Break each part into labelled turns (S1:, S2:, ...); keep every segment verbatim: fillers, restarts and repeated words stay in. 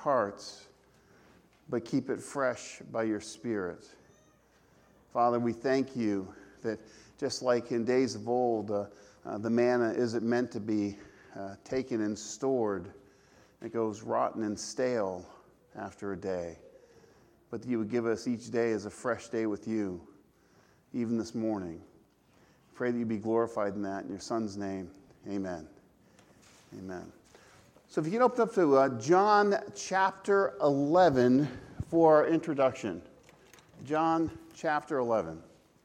S1: hearts, but keep it fresh by your Spirit. Father, we thank you that just like in days of old, uh, uh, the manna isn't meant to be uh, taken and stored. It goes rotten and stale after a day. But that you would give us each day as a fresh day with you, even this morning. Pray that you be glorified in that. In your Son's name, amen. Amen. So if you can open up to uh, John chapter eleven for our introduction. John chapter eleven.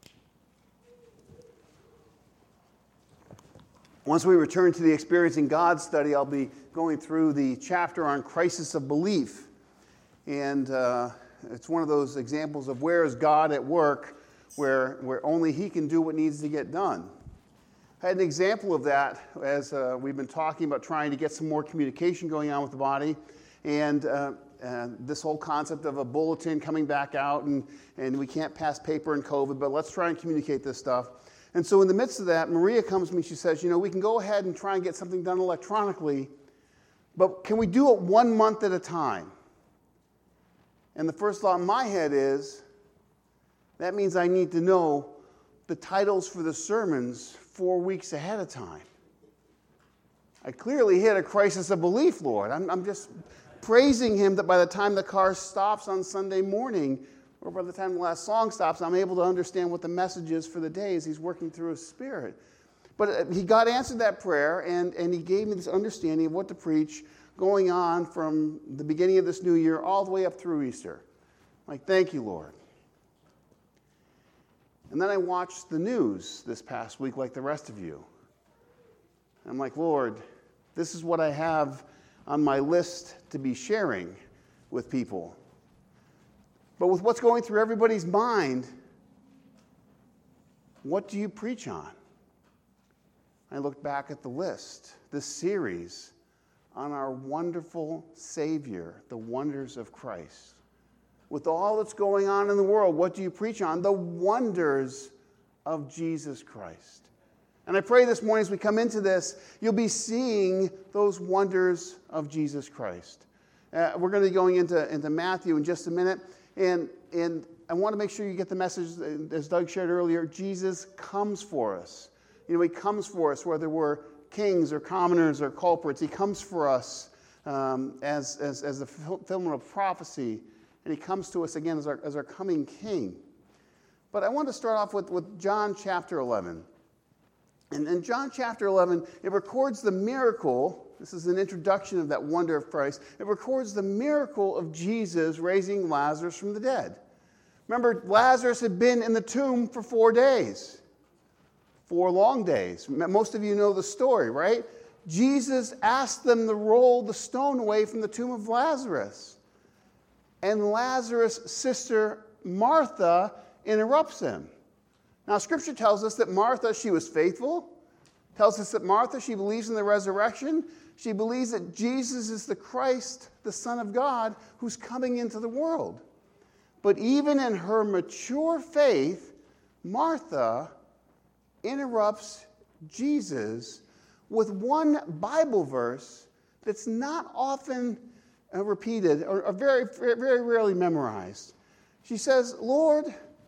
S1: Once we return to the Experiencing God study, I'll be going through the chapter on crisis of belief. And uh, it's one of those examples of where is God at work, where, where only He can do what needs to get done. I had an example of that as uh, we've been talking about trying to get some more communication going on with the body. And uh, uh, this whole concept of a bulletin coming back out, and, and we can't pass paper in COVID, but let's try and communicate this stuff. And so in the midst of that, Maria comes to me, she says, you know, we can go ahead and try and get something done electronically, but can we do it one month at a time? And the first thought in my head is, that means I need to know the titles for the sermons four weeks ahead of time. I clearly hit a crisis of belief, Lord. I'm, I'm just praising Him that by the time the car stops on Sunday morning, or by the time the last song stops, I'm able to understand what the message is for the day as He's working through His Spirit. But He God answered that prayer, and, and He gave me this understanding of what to preach going on from the beginning of this new year all the way up through Easter. I'm like, thank you, Lord. And then I watched the news this past week like the rest of you. I'm like, Lord, this is what I have on my list to be sharing with people. But with what's going through everybody's mind, what do you preach on? I looked back at the list, this series on our wonderful Savior, the wonders of Christ. With all that's going on in the world, what do you preach on? The wonders of Jesus Christ. And I pray this morning as we come into this, you'll be seeing those wonders of Jesus Christ. Uh, we're going to be going into, into Matthew in just a minute. And, and I want to make sure you get the message, as Doug shared earlier, Jesus comes for us. You know, He comes for us, whether we're kings or commoners or culprits. He comes for us um, as, as, as the fulfillment of prophecy. And He comes to us again as our, as our coming King. But I want to start off with, with John chapter eleven. And in John chapter eleven, it records the miracle. This is an introduction of that wonder of Christ. It records the miracle of Jesus raising Lazarus from the dead. Remember, Lazarus had been in the tomb for four days. Four long days. Most of you know the story, right? Jesus asked them to roll the stone away from the tomb of Lazarus. And Lazarus' sister Martha interrupts him. Now, Scripture tells us that Martha, she was faithful. Tells us that Martha, she believes in the resurrection. She believes that Jesus is the Christ, the Son of God, who's coming into the world. But even in her mature faith, Martha interrupts Jesus with one Bible verse that's not often uh, repeated or, or very, very rarely memorized. She says, Lord,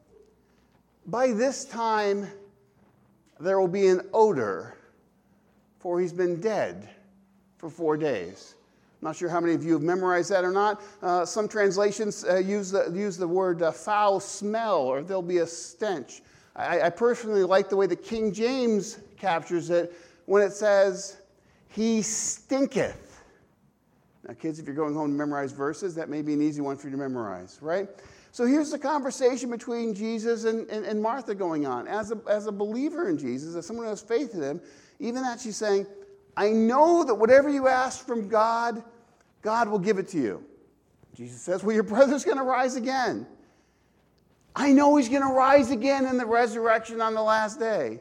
S1: by this time there will be an odor, for he's been dead for four days. I'm not sure how many of you have memorized that or not. Uh, some translations uh, use, the, use the word uh, foul smell, or there'll be a stench. I, I personally like the way the King James captures it when it says, he stinketh. Now, kids, if you're going home to memorize verses, that may be an easy one for you to memorize, right? So here's the conversation between Jesus and, and, and Martha going on. As a, as a believer in Jesus, as someone who has faith in Him, even that she's saying, I know that whatever you ask from God, God will give it to you. Jesus says, well, your brother's going to rise again. I know he's going to rise again in the resurrection on the last day.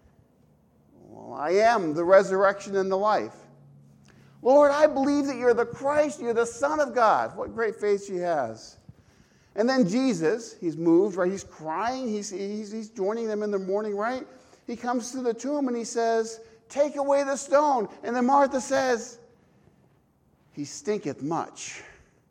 S1: Well, I am the resurrection and the life. Lord, I believe that you're the Christ, you're the Son of God. What great faith she has. And then Jesus, he's moved, right? He's crying. He's, he's, he's joining them in the morning, right? He comes to the tomb and he says, take away the stone. And then Martha says, he stinketh much.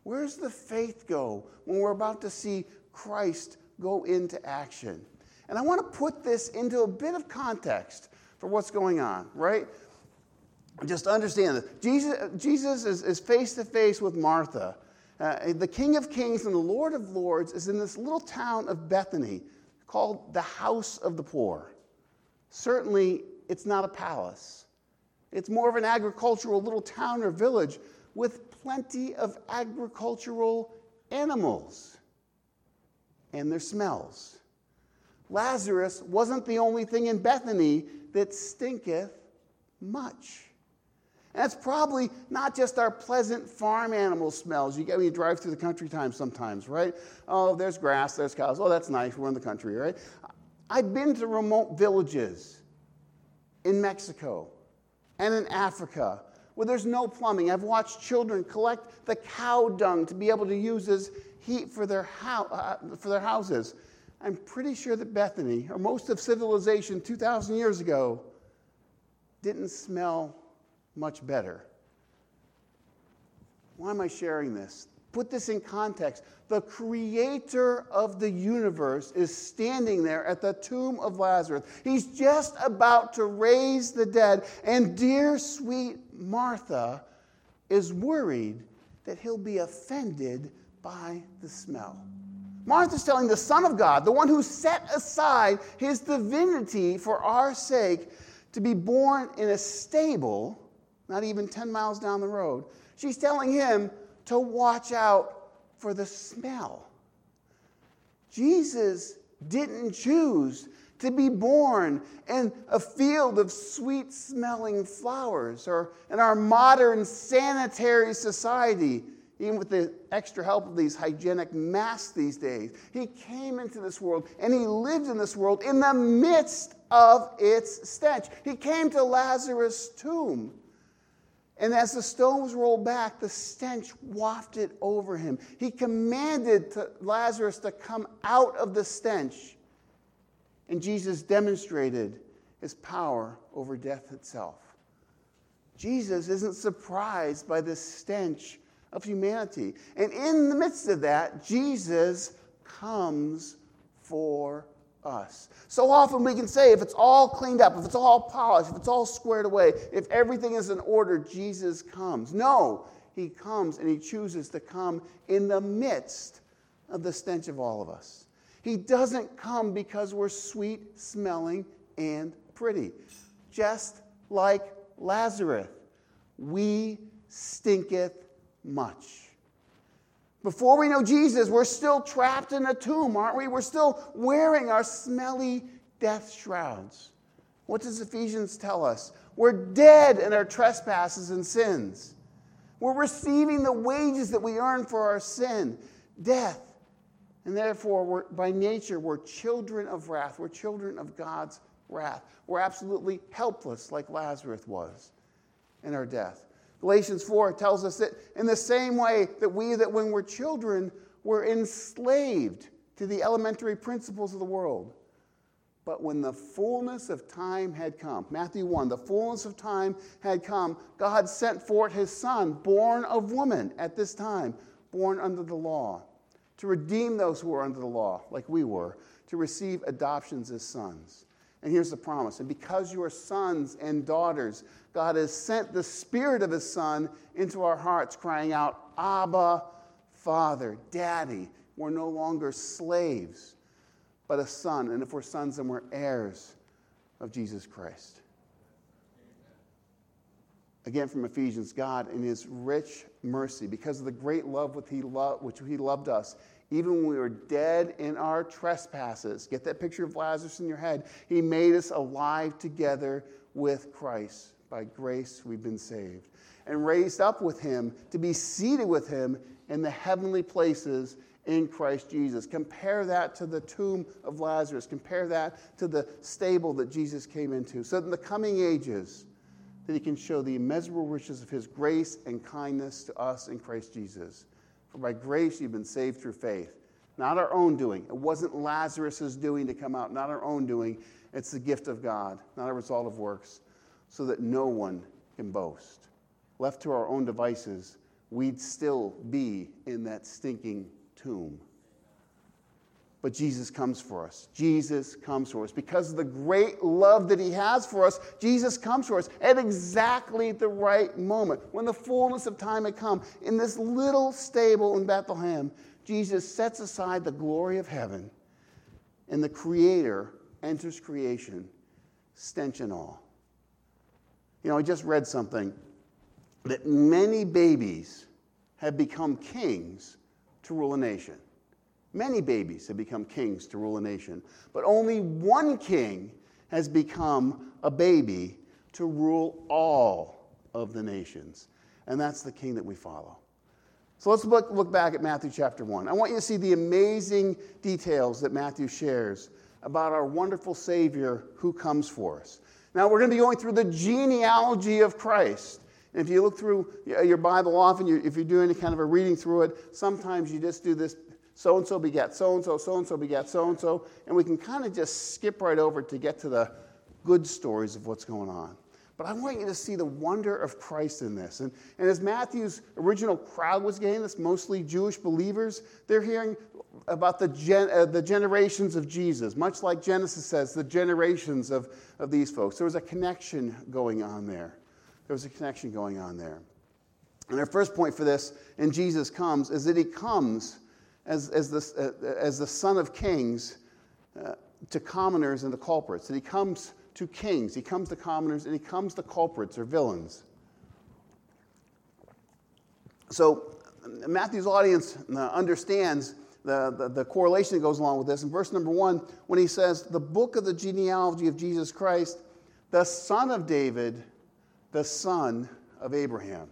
S1: Where's the faith go when we're about to see Christ go into action? And I want to put this into a bit of context for what's going on, right? Just understand this. Jesus, Jesus is, is face-to-face with Martha. Uh, the King of Kings and the Lord of Lords is in this little town of Bethany called the House of the Poor. Certainly, it's not a palace. It's more of an agricultural little town or village with plenty of agricultural animals and their smells. Lazarus wasn't the only thing in Bethany that stinketh much. And that's probably not just our pleasant farm animal smells. You get when you drive through the country time sometimes, right? Oh, there's grass, there's cows. Oh, that's nice. We're in the country, right? I've been to remote villages in Mexico and in Africa where there's no plumbing. I've watched children collect the cow dung to be able to use as heat for their, ho- uh, for their houses. I'm pretty sure that Bethany, or most of civilization two thousand years ago, didn't smell much better. Why am I sharing this? Put this in context. The creator of the universe is standing there at the tomb of Lazarus. He's just about to raise the dead, and dear sweet Martha is worried that he'll be offended by the smell. Martha's telling the Son of God, the one who set aside his divinity for our sake, to be born in a stable not even ten miles down the road. She's telling him to watch out for the smell. Jesus didn't choose to be born in a field of sweet-smelling flowers or in our modern sanitary society, even with the extra help of these hygienic masks these days. He came into this world and he lived in this world in the midst of its stench. He came to Lazarus' tomb. And as the stones rolled back, the stench wafted over him. He commanded to Lazarus to come out of the stench. And Jesus demonstrated his power over death itself. Jesus isn't surprised by the stench of humanity. And in the midst of that, Jesus comes for us. So often we can say, if it's all cleaned up, if it's all polished, if it's all squared away, if everything is in order, Jesus comes. No, he comes and he chooses to come in the midst of the stench of all of us. He doesn't come because we're sweet smelling and pretty. Just like Lazarus, we stinketh much. Before we know Jesus, we're still trapped in a tomb, aren't we? We're still wearing our smelly death shrouds. What does Ephesians tell us? We're dead in our trespasses and sins. We're receiving the wages that we earn for our sin, death. And therefore, we're, by nature, we're children of wrath. We're children of God's wrath. We're absolutely helpless like Lazarus was in our death. Galatians four tells us that in the same way that we, that when we're children, we're enslaved to the elementary principles of the world. But when the fullness of time had come, Matthew one, the fullness of time had come, God sent forth his Son, born of woman at this time, born under the law, to redeem those who were under the law, like we were, to receive adoptions as sons. And here's the promise. And because you are sons and daughters, God has sent the Spirit of his Son into our hearts, crying out, Abba, Father, Daddy. We're no longer slaves, but a son. And if we're sons, then we're heirs of Jesus Christ. Again from Ephesians, God in his rich mercy, because of the great love which he, lo- which he loved us, even when we were dead in our trespasses, get that picture of Lazarus in your head, he made us alive together with Christ. By grace we've been saved. And raised up with him to be seated with him in the heavenly places in Christ Jesus. Compare that to the tomb of Lazarus. Compare that to the stable that Jesus came into. So that in the coming ages, that he can show the immeasurable riches of his grace and kindness to us in Christ Jesus. For by grace you've been saved through faith. Not our own doing. It wasn't Lazarus' doing to come out. Not our own doing. It's the gift of God, not a result of works, so that no one can boast. Left to our own devices, we'd still be in that stinking tomb. But Jesus comes for us. Jesus comes for us. Because of the great love that he has for us, Jesus comes for us at exactly the right moment. When the fullness of time had come, in this little stable in Bethlehem, Jesus sets aside the glory of heaven, and the Creator enters creation, stench and all. You know, I just read something that many babies have become kings to rule a nation. Many babies have become kings to rule a nation, but only one king has become a baby to rule all of the nations, and that's the king that we follow. So let's look, look back at Matthew chapter one. I want you to see the amazing details that Matthew shares about our wonderful Savior who comes for us. Now, we're going to be going through the genealogy of Christ. And if you look through your Bible often, you, if you're doing any kind of a reading through it, sometimes you just do this, so-and-so begat so-and-so, so-and-so begat so-and-so, and we can kind of just skip right over to get to the good stories of what's going on. But I want you to see the wonder of Christ in this. And, and as Matthew's original crowd was getting this, mostly Jewish believers, they're hearing about the, gen, uh, the generations of Jesus. Much like Genesis says, the generations of, of these folks. There was a connection going on there. There was a connection going on there. And our first point for this, in Jesus comes, is that he comes as, as, the, uh, as the Son of Kings uh, to commoners and to culprits. That he comes to kings, he comes to commoners, and he comes to culprits or villains. So Matthew's audience uh, understands the, the, the correlation that goes along with this. In verse number one, when he says, the book of the genealogy of Jesus Christ, the son of David, the son of Abraham.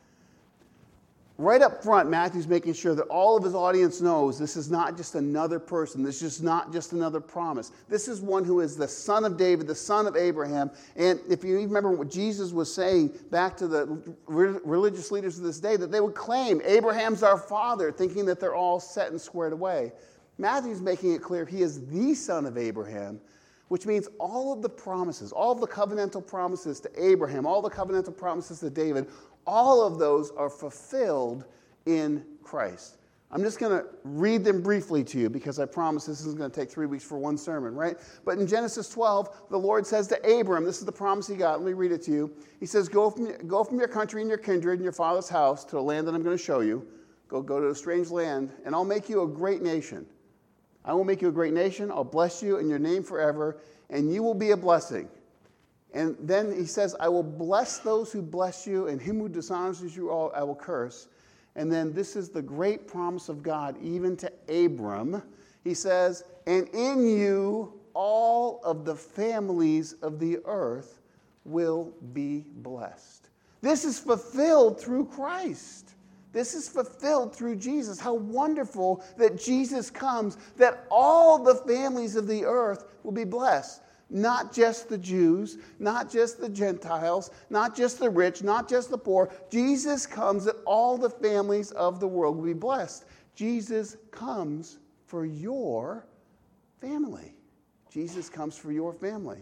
S1: Right up front, Matthew's making sure that all of his audience knows this is not just another person. This is not just another promise. This is one who is the son of David, the son of Abraham. And if you remember what Jesus was saying back to the religious leaders of this day, that they would claim Abraham's our father, thinking that they're all set and squared away. Matthew's making it clear he is the son of Abraham, which means all of the promises, all of the covenantal promises to Abraham, all the covenantal promises to David, all of those are fulfilled in Christ. I'm just going to read them briefly to you because I promise this is going to take three weeks for one sermon, right? But in Genesis twelve, the Lord says to Abram, this is the promise he got. Let me read it to you. He says, go from, go from your country and your kindred and your father's house to a land that I'm going to show you. Go, go to a strange land, and I'll make you a great nation. I will make you a great nation. I'll bless you in your name forever, and you will be a blessing. And then he says, I will bless those who bless you, and him who dishonors you all I will curse. And then this is the great promise of God, even to Abram. He says, and in you all of the families of the earth will be blessed. This is fulfilled through Christ. This is fulfilled through Jesus. How wonderful that Jesus comes, that all the families of the earth will be blessed. Not just the Jews, not just the Gentiles, not just the rich, not just the poor. Jesus comes that all the families of the world will be blessed. Jesus comes for your family. Jesus comes for your family.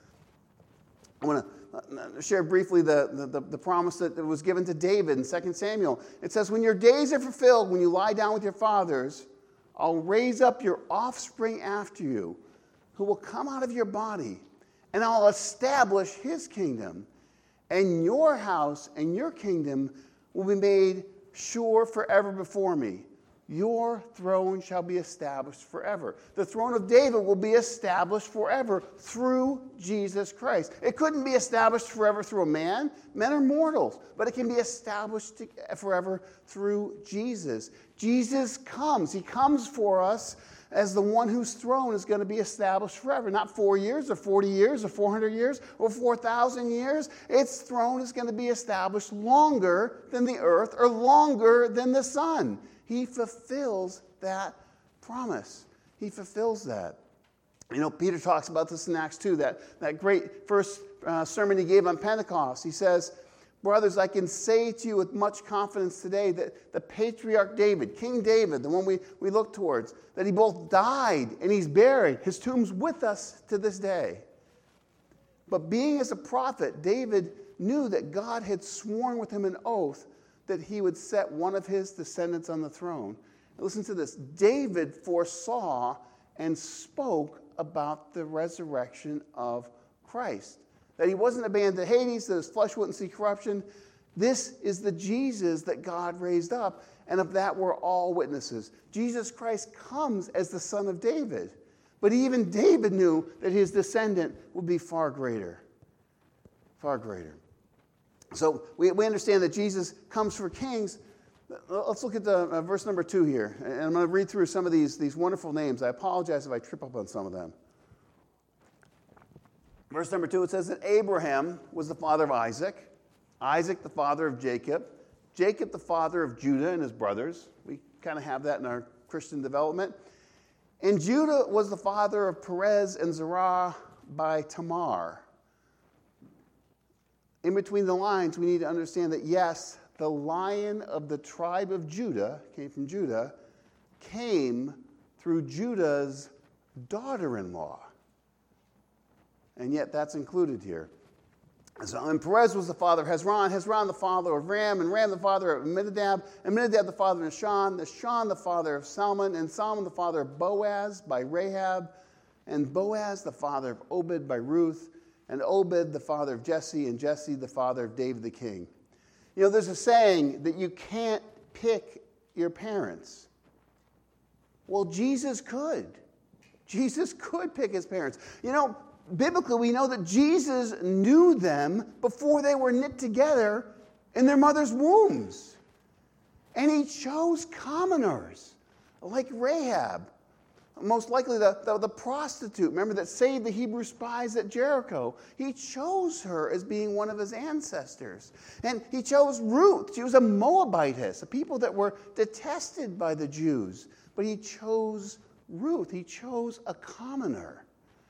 S1: I want to share briefly the, the, the promise that was given to David in Second Samuel. It says, when your days are fulfilled, when you lie down with your fathers, I'll raise up your offspring after you, who will come out of your body, and I'll establish his kingdom, and your house and your kingdom will be made sure forever before me. Your throne shall be established forever. The throne of David will be established forever through Jesus Christ. It couldn't be established forever through a man. Men are mortals, but it can be established forever through Jesus. Jesus comes. He comes for us as the one whose throne is going to be established forever. Not four years or forty years or four hundred years or four thousand years. Its throne is going to be established longer than the earth or longer than the sun. He fulfills that promise. He fulfills that. You know, Peter talks about this in Acts two, that, that great first uh, sermon he gave on Pentecost. He says, brothers, I can say to you with much confidence today that the patriarch David, King David, the one we, we look towards, that he both died and he's buried. His tomb's with us to this day. But being as a prophet, David knew that God had sworn with him an oath that he would set one of his descendants on the throne. And listen to this. David foresaw and spoke about the resurrection of Christ. That he wasn't abandoned to Hades, that his flesh wouldn't see corruption. This is the Jesus that God raised up, and of that we're all witnesses. Jesus Christ comes as the Son of David. But even David knew that his descendant would be far greater. Far greater. So we, we understand that Jesus comes for kings. Let's look at the uh, verse number two here. And I'm going to read through some of these, these wonderful names. I apologize if I trip up on some of them. Verse number two, it says that Abraham was the father of Isaac. Isaac, the father of Jacob. Jacob, the father of Judah and his brothers. We kind of have that in our Christian development. And Judah was the father of Perez and Zerah by Tamar. In between the lines, we need to understand that, yes, the Lion of the tribe of Judah, came from Judah, came through Judah's daughter-in-law. And yet that's included here. So, and Perez was the father of Hezron, Hezron the father of Ram, and Ram the father of Amminadab, Amminadab the father of Nahshon, Nahshon the father of Salmon, and Salmon the father of Boaz by Rahab, and Boaz the father of Obed by Ruth, and Obed the father of Jesse, and Jesse the father of David the king. You know, there's a saying that you can't pick your parents. Well, Jesus could. Jesus could pick his parents. You know, biblically, we know that Jesus knew them before they were knit together in their mother's wombs. And he chose commoners like Rahab, most likely the, the, the prostitute, remember, that saved the Hebrew spies at Jericho. He chose her as being one of his ancestors. And he chose Ruth. She was a Moabitess, a people that were detested by the Jews. But he chose Ruth. He chose a commoner.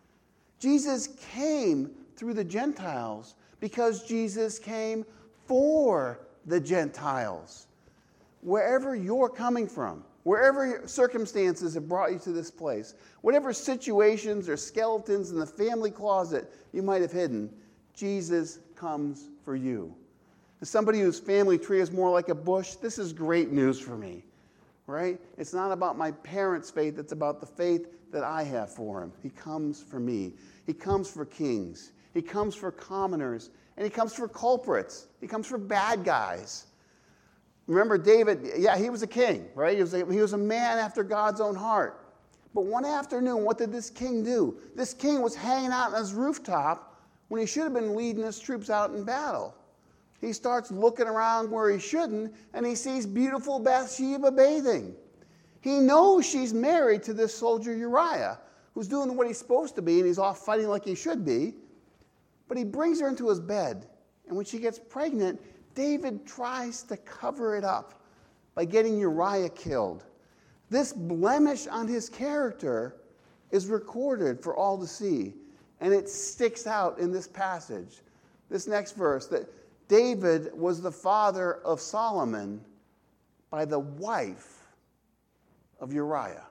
S1: Jesus came through the Gentiles because Jesus came for the Gentiles. Wherever you're coming from, wherever your circumstances have brought you to this place, whatever situations or skeletons in the family closet you might have hidden, Jesus comes for you. As somebody whose family tree is more like a bush, this is great news for me, right? It's not about my parents' faith, it's about the faith that I have for him. He comes for me. He comes for kings. He comes for commoners. And he comes for culprits. He comes for bad guys. Remember David, yeah, he was a king, right? He was a, he was a man after God's own heart. But one afternoon, what did this king do? This king was hanging out on his rooftop when he should have been leading his troops out in battle. He starts looking around where he shouldn't, and he sees beautiful Bathsheba bathing. He knows she's married to this soldier Uriah, who's doing what he's supposed to be, and he's off fighting like he should be. But he brings her into his bed, and when she gets pregnant, David tries to cover it up by getting Uriah killed. This blemish on his character is recorded for all to see, and it sticks out in this passage. This next verse, that David was the father of Solomon by the wife of Uriah.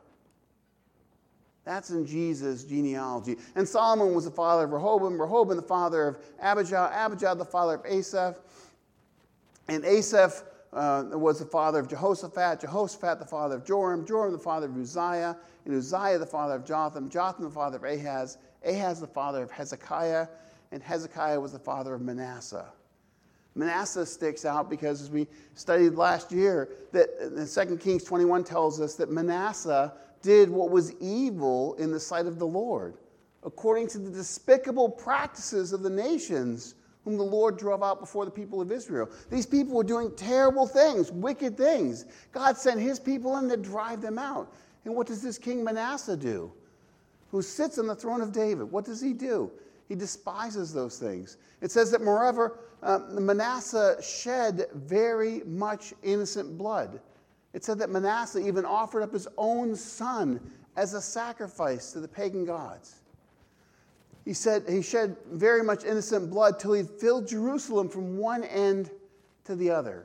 S1: That's in Jesus' genealogy. And Solomon was the father of Rehoboam, Rehoboam the father of Abijah, Abijah the father of Asaph, and Asaph uh, was the father of Jehoshaphat, Jehoshaphat the father of Joram, Joram the father of Uzziah, and Uzziah the father of Jotham, Jotham the father of Ahaz, Ahaz the father of Hezekiah, and Hezekiah was the father of Manasseh. Manasseh sticks out because, as we studied last year, that Second Kings twenty-one tells us that Manasseh did what was evil in the sight of the Lord, according to the despicable practices of the nations whom the Lord drove out before the people of Israel. These people were doing terrible things, wicked things. God sent his people in to drive them out. And what does this king Manasseh do, who sits on the throne of David? What does he do? He despises those things. It says that, moreover, uh, Manasseh shed very much innocent blood. It said that Manasseh even offered up his own son as a sacrifice to the pagan gods. He said he shed very much innocent blood till he filled Jerusalem from one end to the other.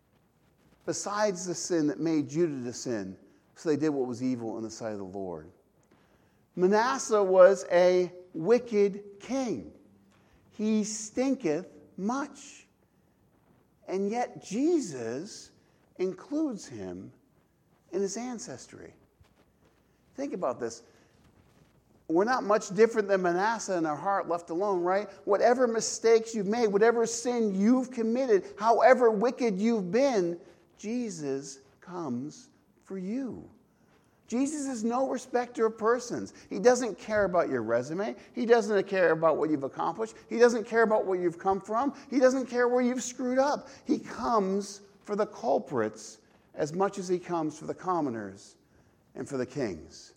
S1: Besides the sin that made Judah to sin, so they did what was evil in the sight of the Lord. Manasseh was a wicked king. He stinketh much. And yet Jesus includes him in his ancestry. Think about this. We're not much different than Manasseh in our heart left alone, right? Whatever mistakes you've made, whatever sin you've committed, however wicked you've been, Jesus comes for you. Jesus is no respecter of persons. He doesn't care about your resume. He doesn't care about what you've accomplished. He doesn't care about where you've come from. He doesn't care where you've screwed up. He comes for the culprits as much as he comes for the commoners and for the kings.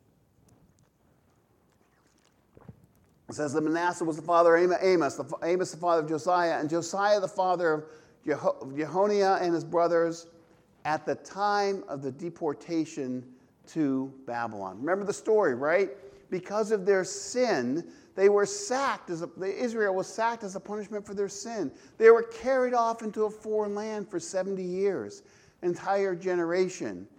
S1: It says that Manasseh was the father of Amos, Amos the father of Josiah, and Josiah the father of Jehoniah and his brothers at the time of the deportation to Babylon. Remember the story, right? Because of their sin, they were sacked, as a, Israel was sacked as a punishment for their sin. They were carried off into a foreign land for seventy years, an entire generation.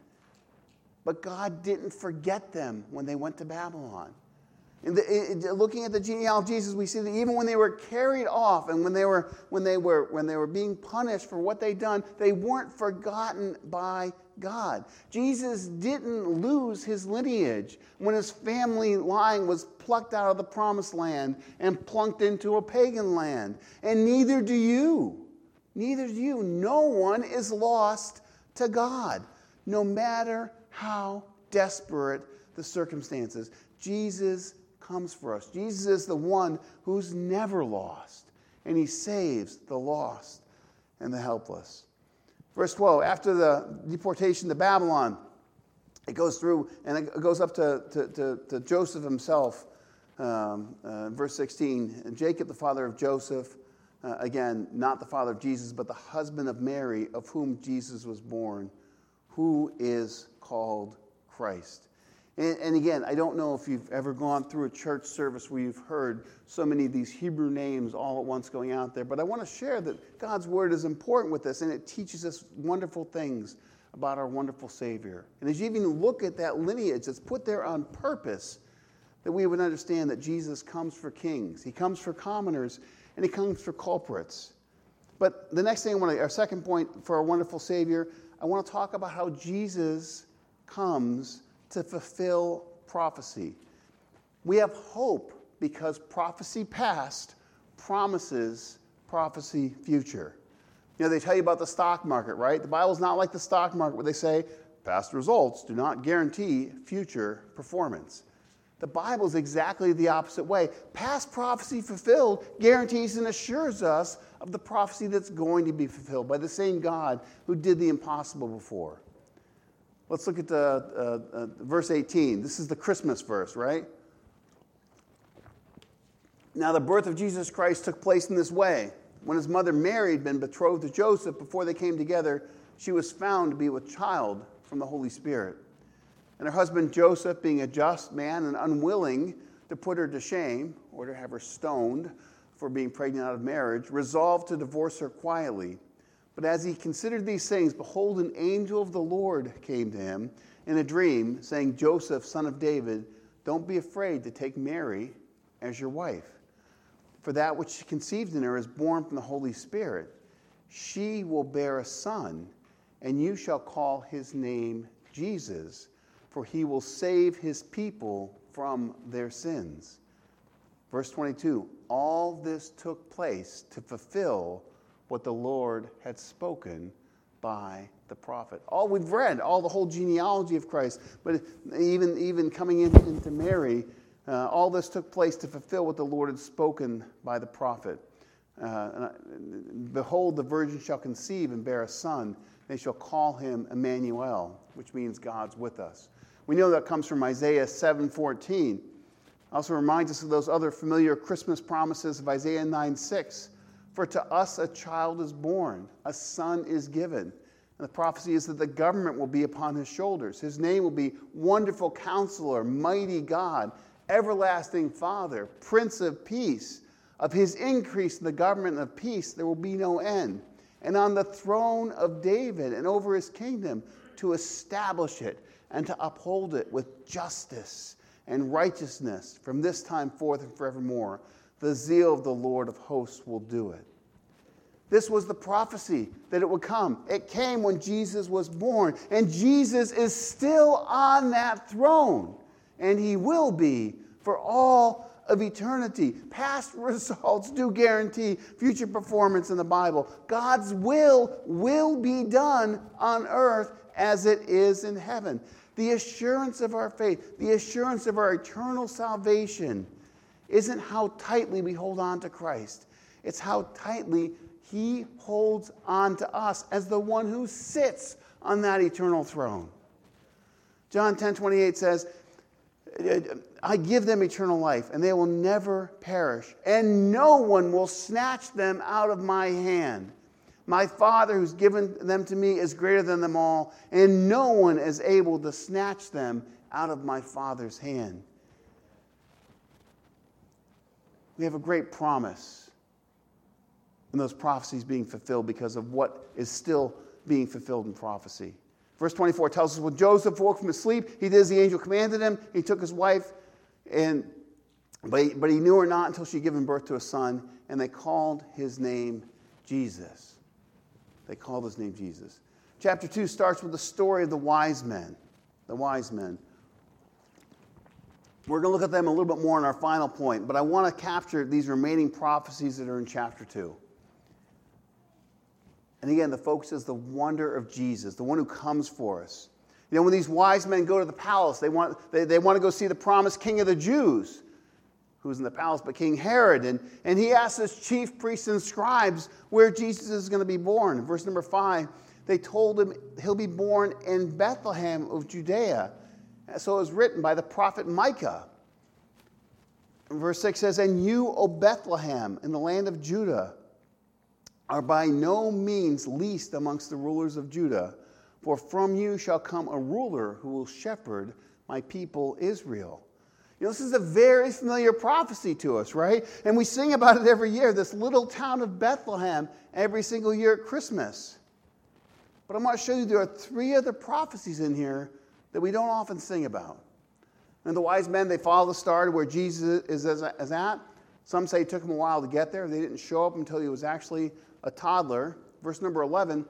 S1: But God didn't forget them when they went to Babylon. In the, in, looking at the genealogy of Jesus, we see that even when they were carried off and when they were when they were when they were being punished for what they'd done, they weren't forgotten by God. Jesus didn't lose his lineage when his family line was plucked out of the promised land and plunked into a pagan land. And neither do you. Neither do you. No one is lost to God, no matter how desperate the circumstances. Jesus comes for us. Jesus is the one who's never lost, and he saves the lost and the helpless. Verse twelve, after the deportation to Babylon, it goes through and it goes up to, to, to, to Joseph himself. Um, uh, verse sixteen, and Jacob, the father of Joseph, uh, again, not the father of Jesus, but the husband of Mary, of whom Jesus was born, who is called Christ. And, and again, I don't know if you've ever gone through a church service where you've heard so many of these Hebrew names all at once going out there, but I want to share that God's word is important with us, and it teaches us wonderful things about our wonderful Savior. And as you even look at that lineage, it's put there on purpose that we would understand that Jesus comes for kings, he comes for commoners, and he comes for culprits. But the next thing I want to, our second point for our wonderful Savior, I want to talk about how Jesus comes to fulfill prophecy. We have hope because prophecy past promises prophecy future. You know, they tell you about the stock market, right? The Bible's not like the stock market where they say past results do not guarantee future performance. The Bible is exactly the opposite way. Past prophecy fulfilled guarantees and assures us of the prophecy that's going to be fulfilled by the same God who did the impossible before. Let's look at the, uh, uh, verse eighteen. This is the Christmas verse, right? Now the birth of Jesus Christ took place in this way. When his mother Mary had been betrothed to Joseph, before they came together, she was found to be with child from the Holy Spirit. And her husband Joseph, being a just man and unwilling to put her to shame or to have her stoned for being pregnant out of marriage, resolved to divorce her quietly. But as he considered these things, behold, an angel of the Lord came to him in a dream, saying, Joseph, son of David, don't be afraid to take Mary as your wife. For that which she conceived in her is born from the Holy Spirit. She will bear a son, and you shall call his name Jesus, for he will save his people from their sins. Verse twenty-two, all this took place to fulfill what the Lord had spoken by the prophet. All we've read, all the whole genealogy of Christ, but even, even coming in, into Mary, uh, all this took place to fulfill what the Lord had spoken by the prophet. Uh, and, Behold, the virgin shall conceive and bear a son. They shall call him Emmanuel, which means God's with us. We know that comes from Isaiah seven fourteen. Also reminds us of those other familiar Christmas promises of Isaiah nine six. For to us a child is born, a son is given. And the prophecy is that the government will be upon his shoulders. His name will be Wonderful Counselor, Mighty God, Everlasting Father, Prince of Peace. Of his increase in the government of peace there will be no end. And on the throne of David and over his kingdom, to establish it and to uphold it with justice and righteousness from this time forth and forevermore. The zeal of the Lord of hosts will do it. This was the prophecy that it would come. It came when Jesus was born. And Jesus is still on that throne. And he will be for all of eternity. Past results do guarantee future performance in the Bible. God's will will be done on earth as it is in heaven. The assurance of our faith, the assurance of our eternal salvation, isn't how tightly we hold on to Christ. It's how tightly he holds on to us as the one who sits on that eternal throne. John ten twenty-eight says, I give them eternal life, and they will never perish, and no one will snatch them out of my hand. My Father who's given them to me is greater than them all, and no one is able to snatch them out of my Father's hand. We have a great promise in those prophecies being fulfilled because of what is still being fulfilled in prophecy. Verse twenty-four tells us, when Joseph woke from his sleep, he did as the angel commanded him. He took his wife, and but he, but he knew her not until she had given birth to a son, and they called his name Jesus. They called his name Jesus. Chapter two starts with the story of the wise men. The wise men. We're going to look at them a little bit more in our final point, but I want to capture these remaining prophecies that are in chapter two. And again, the focus is the wonder of Jesus, the one who comes for us. You know, when these wise men go to the palace, they want, they, they want to go see the promised king of the Jews, who's in the palace, but King Herod. And, and he asks his chief priests and scribes where Jesus is going to be born. In verse number five, they told him he'll be born in Bethlehem of Judea. So it was written by the prophet Micah. And verse six says, and you, O Bethlehem, in the land of Judah, are by no means least amongst the rulers of Judah, for from you shall come a ruler who will shepherd my people Israel. You know, this is a very familiar prophecy to us, right? And we sing about it every year, this little town of Bethlehem, every single year at Christmas. But I'm going to show you there are three other prophecies in here that we don't often sing about. And the wise men, they follow the star to where Jesus is at. Some say it took him a while to get there. They didn't show up until he was actually a toddler. Verse number eleven,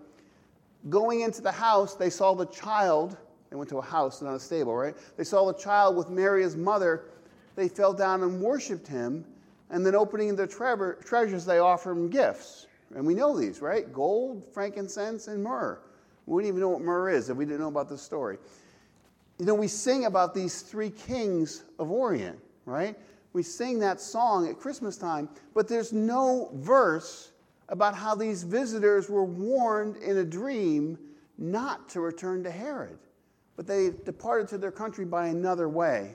S1: going into the house, they saw the child. They went to a house, not a stable, right? They saw the child with Mary, his mother. They fell down and worshipped him. And then opening their tre- treasures, they offered him gifts. And we know these, right? Gold, frankincense, and myrrh. We wouldn't even know what myrrh is if we didn't know about this story. You know, we sing about these three kings of Orient, right? We sing that song at Christmas time, but there's no verse about how these visitors were warned in a dream not to return to Herod. But they departed to their country by another way.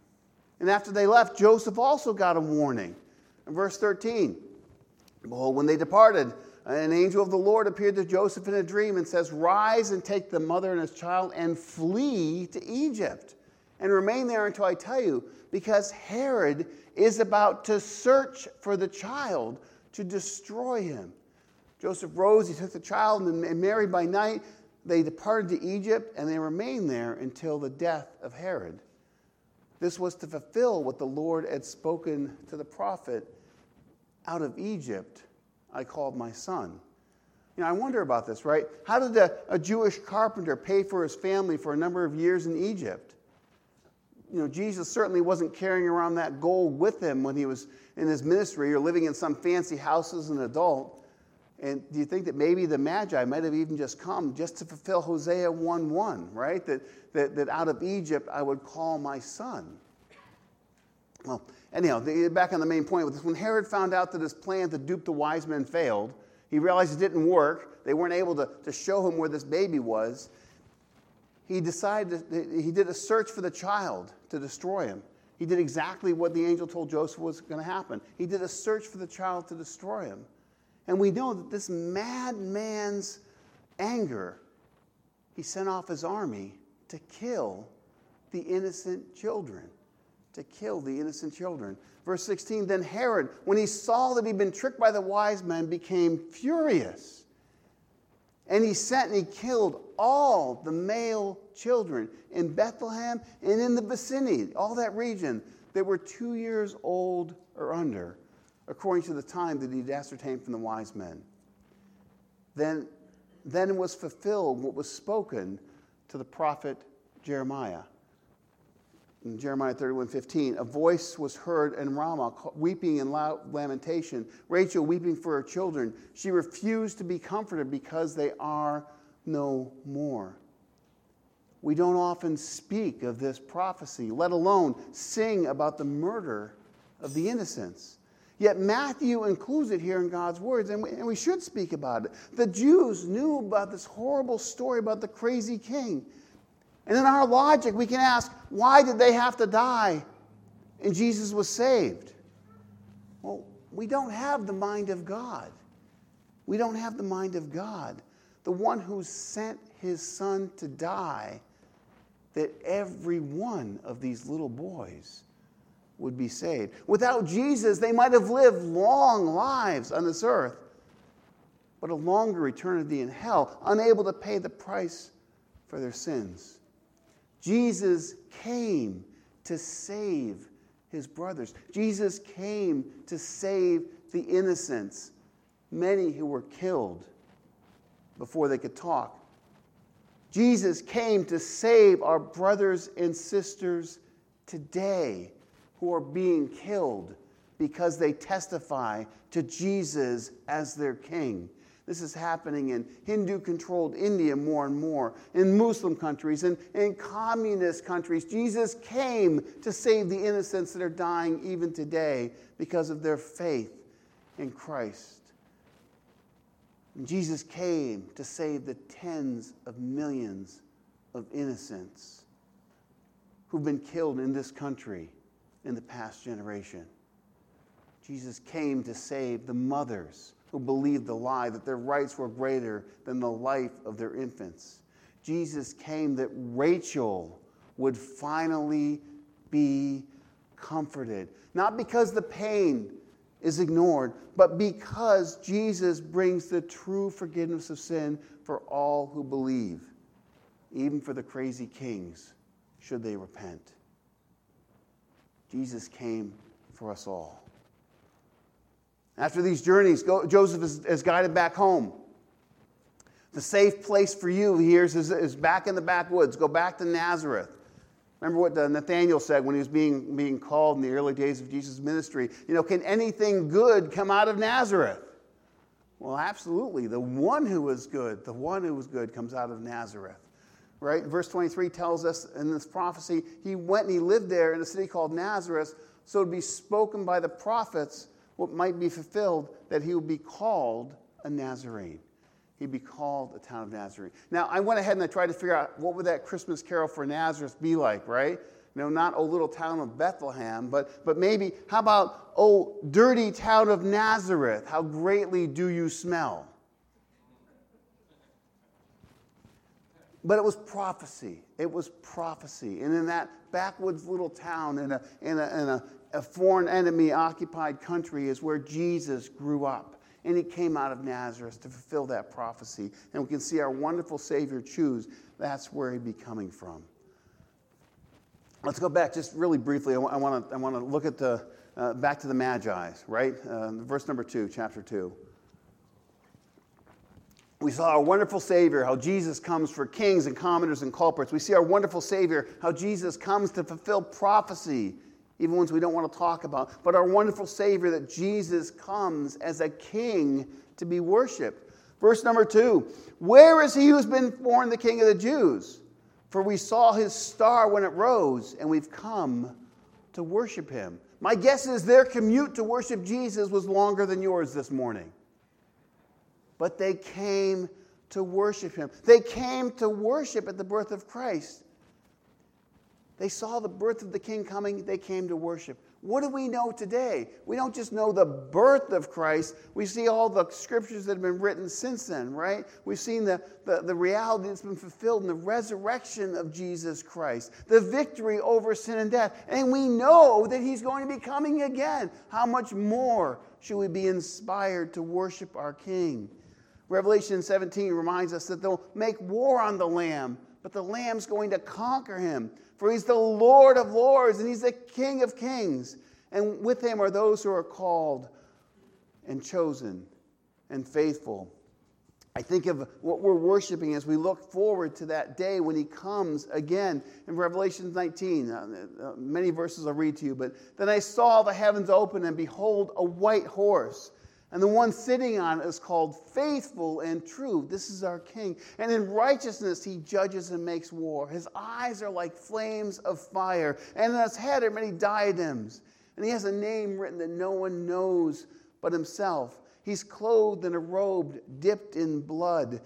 S1: And after they left, Joseph also got a warning. In verse thirteen, behold, when they departed, an angel of the Lord appeared to Joseph in a dream and says, rise and take the mother and his child and flee to Egypt and remain there until I tell you, because Herod is about to search for the child to destroy him. Joseph rose, he took the child and Mary by night. They departed to Egypt, and they remained there until the death of Herod. This was to fulfill what the Lord had spoken to the prophet, out of Egypt I called my son. You know, I wonder about this, right? How did a, a Jewish carpenter pay for his family for a number of years in Egypt? You know, Jesus certainly wasn't carrying around that gold with him when he was in his ministry or living in some fancy house as an adult. And do you think that maybe the Magi might have even just come just to fulfill Hosea one one, right? That, that, that out of Egypt I would call my son. Well, anyhow, the, back on the main point with this. When Herod found out that his plan to dupe the wise men failed, he realized it didn't work. They weren't able to, to show him where this baby was. He decided, he did a search for the child to destroy him. He did exactly what the angel told Joseph was going to happen. He did a search for the child to destroy him. And we know that this madman's anger, he sent off his army to kill the innocent children. To kill the innocent children. Verse sixteen, then Herod, when he saw that he'd been tricked by the wise men, became furious. And he sent and he killed all the male children in Bethlehem and in the vicinity, all that region, that were two years old or under, according to the time that he'd ascertained from the wise men. then, then was fulfilled what was spoken to the prophet Jeremiah. In Jeremiah thirty-one fifteen, a voice was heard in Ramah, weeping and loud lamentation, Rachel weeping for her children. She refused to be comforted because they are no more. We don't often speak of this prophecy, let alone sing about the murder of the innocents. Yet Matthew includes it here in God's words, and we, and we should speak about it. The Jews knew about this horrible story about the crazy king. And in our logic, we can ask, why did they have to die and Jesus was saved? Well, we don't have the mind of God. We don't have the mind of God. The one who sent his son to die, that every one of these little boys would be saved. Without Jesus, they might have lived long lives on this earth, but a longer eternity in hell, unable to pay the price for their sins. Jesus came to save his brothers. Jesus came to save the innocents, many who were killed before they could talk. Jesus came to save our brothers and sisters today who are being killed because they testify to Jesus as their king. This is happening in Hindu-controlled India more and more, in Muslim countries, and in communist countries. Jesus came to save the innocents that are dying even today because of their faith in Christ. And Jesus came to save the tens of millions of innocents who've been killed in this country in the past generation. Jesus came to save the mothers who believed the lie that their rights were greater than the life of their infants. Jesus came that Rachel would finally be comforted. Not because the pain is ignored, but because Jesus brings the true forgiveness of sin for all who believe, even for the crazy kings, should they repent. Jesus came for us all. After these journeys, Joseph is, is guided back home. The safe place for you, he hears, is, is back in the backwoods. Go back to Nazareth. Remember what Nathanael said when he was being, being called in the early days of Jesus' ministry. You know, can anything good come out of Nazareth? Well, absolutely. The one who is good, the one who is good comes out of Nazareth. Right? Verse twenty-three tells us in this prophecy, he went and he lived there in a city called Nazareth, so it would be spoken by the prophets what might be fulfilled, that he would be called a Nazarene. He'd be called a town of Nazarene. Now, I went ahead and I tried to figure out what would that Christmas carol for Nazareth be like, right? You know, not "O little town of Bethlehem," but, but maybe, how about "O dirty town of Nazareth, how greatly do you smell?" But it was prophecy. It was prophecy. And in that backwoods little town in a, in a, in a, a foreign enemy-occupied country is where Jesus grew up. And he came out of Nazareth to fulfill that prophecy. And we can see our wonderful Savior choose. That's where he'd be coming from. Let's go back just really briefly. I want to I want to look at the uh, back to the Magi, right? Uh, verse number two, chapter two. We saw our wonderful Savior, how Jesus comes for kings and commoners and culprits. We see our wonderful Savior, how Jesus comes to fulfill prophecy, even ones we don't want to talk about. But our wonderful Savior, that Jesus comes as a king to be worshipped. Verse number two, where is he who's been born the King of the Jews? For we saw his star when it rose, and we've come to worship him. My guess is their commute to worship Jesus was longer than yours this morning. But they came to worship him. They came to worship at the birth of Christ. They saw the birth of the King coming. They came to worship. What do we know today? We don't just know the birth of Christ. We see all the scriptures that have been written since then, right? We've seen the, the, the reality that's been fulfilled in the resurrection of Jesus Christ, the victory over sin and death. And we know that he's going to be coming again. How much more should we be inspired to worship our King? Revelation seventeen reminds us that they'll make war on the Lamb, but the Lamb's going to conquer him. For he's the Lord of lords, and he's the King of kings. And with him are those who are called and chosen and faithful I think of what we're worshiping as we look forward to that day when he comes again. In Revelation nineteen, uh, uh, many verses I'll read to you, but then I saw the heavens open, and behold, a white horse. And the one sitting on it is called Faithful and True. This is our King. And in righteousness he judges and makes war. His eyes are like flames of fire, and on his head are many diadems. And he has a name written that no one knows but himself. He's clothed in a robe dipped in blood.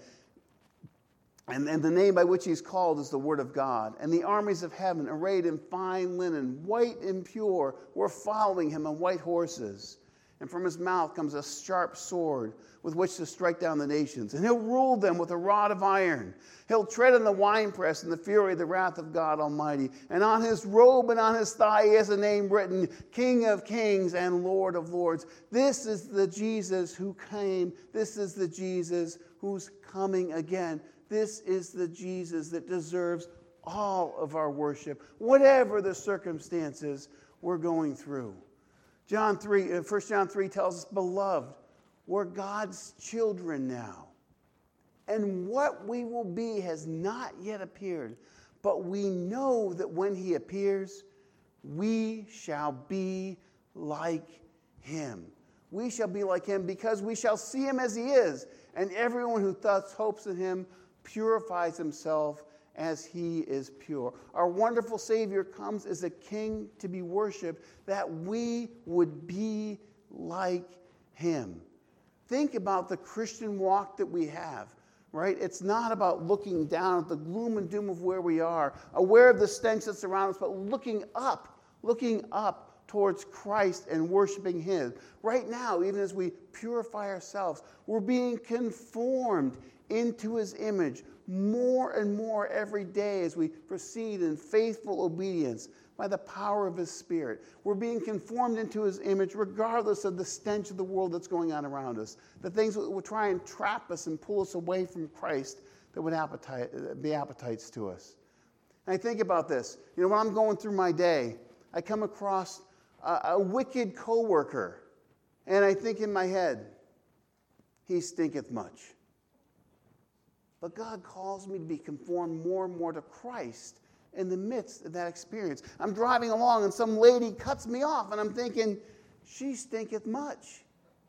S1: And, and the name by which he's called is the Word of God. And the armies of heaven, arrayed in fine linen, white and pure, were following him on white horses. And from his mouth comes a sharp sword with which to strike down the nations. And he'll rule them with a rod of iron. He'll tread on the winepress in the fury of the wrath of God Almighty. And on his robe and on his thigh he has a name written, King of Kings and Lord of Lords. This is the Jesus who came. This is the Jesus who's coming again. This is the Jesus that deserves all of our worship, whatever the circumstances we're going through. John three, First John three tells us, Beloved, we're God's children now. And what we will be has not yet appeared. But we know that when he appears, we shall be like him. We shall be like him because we shall see him as he is. And everyone who thus hopes in him purifies himself as he is pure. Our wonderful Savior comes as a king to be worshipped, that we would be like him. Think about the Christian walk that we have, right? It's not about looking down at the gloom and doom of where we are, aware of the stench that's around us, but looking up, looking up towards Christ and worshiping him. Right now, even as we purify ourselves, we're being conformed into his image more and more every day as we proceed in faithful obedience by the power of his Spirit. We're being conformed into his image regardless of the stench of the world that's going on around us, the things that would try and trap us and pull us away from Christ that would appetite, be appetites to us. And I think about this. You know, when I'm going through my day, I come across a, a wicked coworker, and I think in my head, he stinketh much. But God calls me to be conformed more and more to Christ in the midst of that experience. I'm driving along and some lady cuts me off and I'm thinking, she stinketh much.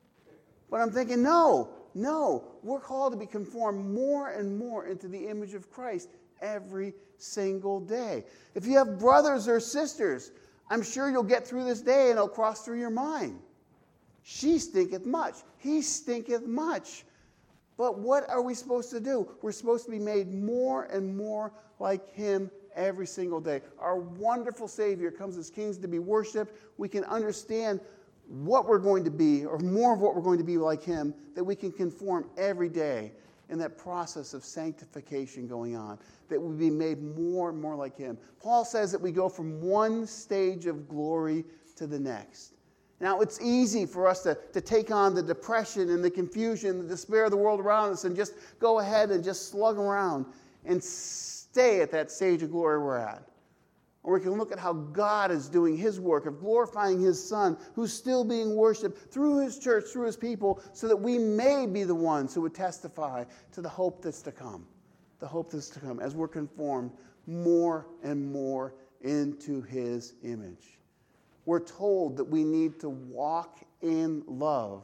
S1: But I'm thinking, no, no. We're called to be conformed more and more into the image of Christ every single day. If you have brothers or sisters, I'm sure you'll get through this day and it'll cross through your mind. She stinketh much. He stinketh much. But what are we supposed to do? We're supposed to be made more and more like him every single day. Our wonderful Savior comes as kings to be worshipped. We can understand what we're going to be, or more of what we're going to be like him, that we can conform every day in that process of sanctification going on, that we be made more and more like him. Paul says that we go from one stage of glory to the next. Now, it's easy for us to, to take on the depression and the confusion, the despair of the world around us and just go ahead and just slug around and stay at that stage of glory we're at. Or we can look at how God is doing his work of glorifying his Son, who's still being worshiped through his church, through his people, so that we may be the ones who would testify to the hope that's to come, the hope that's to come as we're conformed more and more into his image. We're told that we need to walk in love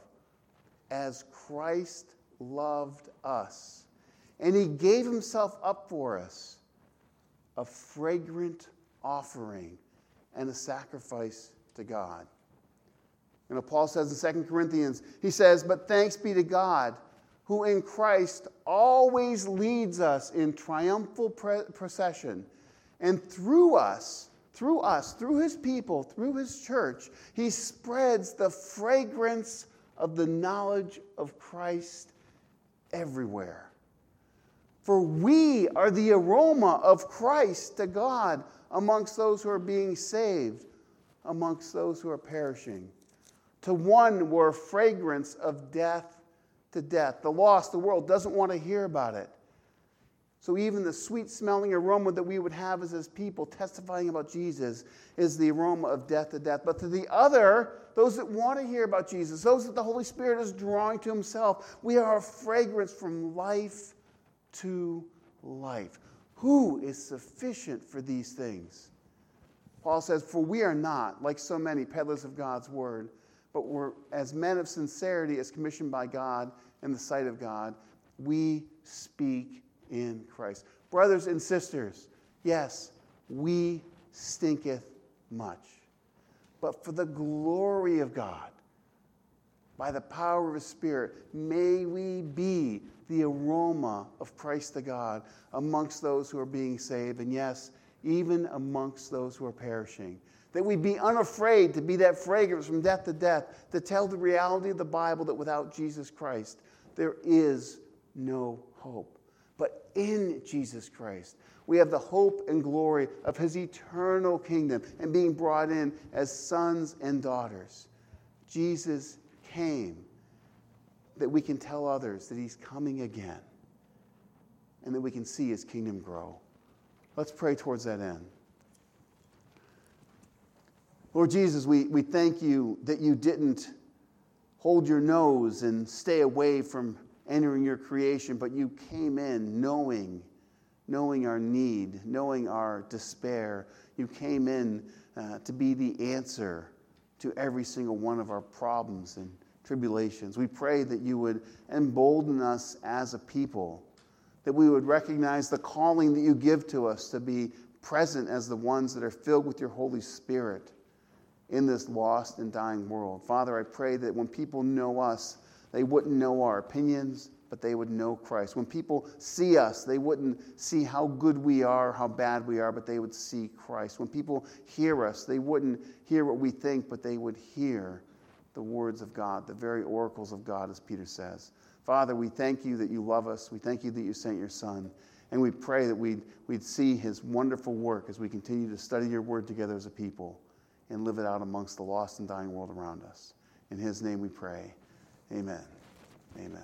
S1: as Christ loved us. And he gave himself up for us, a fragrant offering and a sacrifice to God. You know, Paul says in Second Corinthians, he says, but thanks be to God, who in Christ always leads us in triumphal procession, and through us, Through us, through his people, through his church, he spreads the fragrance of the knowledge of Christ everywhere. For we are the aroma of Christ to God amongst those who are being saved, amongst those who are perishing. To one we're a fragrance of death to death. The lost, the world, doesn't want to hear about it. So even the sweet-smelling aroma that we would have as his people testifying about Jesus is the aroma of death to death. But to the other, those that want to hear about Jesus, those that the Holy Spirit is drawing to himself, we are a fragrance from life to life. Who is sufficient for these things? Paul says, for we are not, like so many, peddlers of God's word, but we're as men of sincerity as commissioned by God in the sight of God, we speak in Christ. Brothers and sisters, yes, we stinketh much. But for the glory of God, by the power of his Spirit, may we be the aroma of Christ to God amongst those who are being saved, and yes, even amongst those who are perishing. That we be unafraid to be that fragrance from death to death, to tell the reality of the Bible that without Jesus Christ, there is no hope. But in Jesus Christ, we have the hope and glory of his eternal kingdom and being brought in as sons and daughters. Jesus came that we can tell others that he's coming again and that we can see his kingdom grow. Let's pray towards that end. Lord Jesus, we, we thank you that you didn't hold your nose and stay away from entering your creation, but you came in knowing, knowing our need, knowing our despair. You came in uh, to be the answer to every single one of our problems and tribulations. We pray that you would embolden us as a people, that we would recognize the calling that you give to us to be present as the ones that are filled with your Holy Spirit in this lost and dying world. Father, I pray that when people know us, they wouldn't know our opinions, but they would know Christ. When people see us, they wouldn't see how good we are, how bad we are, but they would see Christ. When people hear us, they wouldn't hear what we think, but they would hear the words of God, the very oracles of God, as Peter says. Father, we thank you that you love us. We thank you that you sent your Son. And we pray that we'd, we'd see his wonderful work as we continue to study your word together as a people and live it out amongst the lost and dying world around us. In his name we pray. Amen. Amen.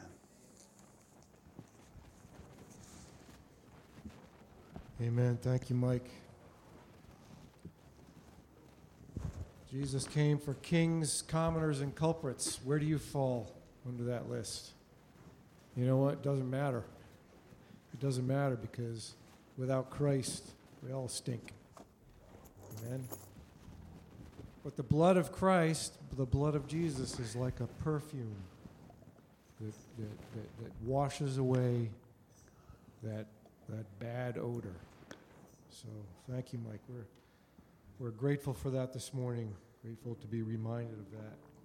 S2: Amen. Thank you, Mike. Jesus came for kings, commoners, and culprits. Where do you fall under that list? You know what? It doesn't matter. It doesn't matter because without Christ, we all stink. Amen. But the blood of Christ, the blood of Jesus, is like a perfume that, that, that, that washes away that, that bad odor. So thank you, Mike. We're, we're grateful for that this morning, grateful to be reminded of that.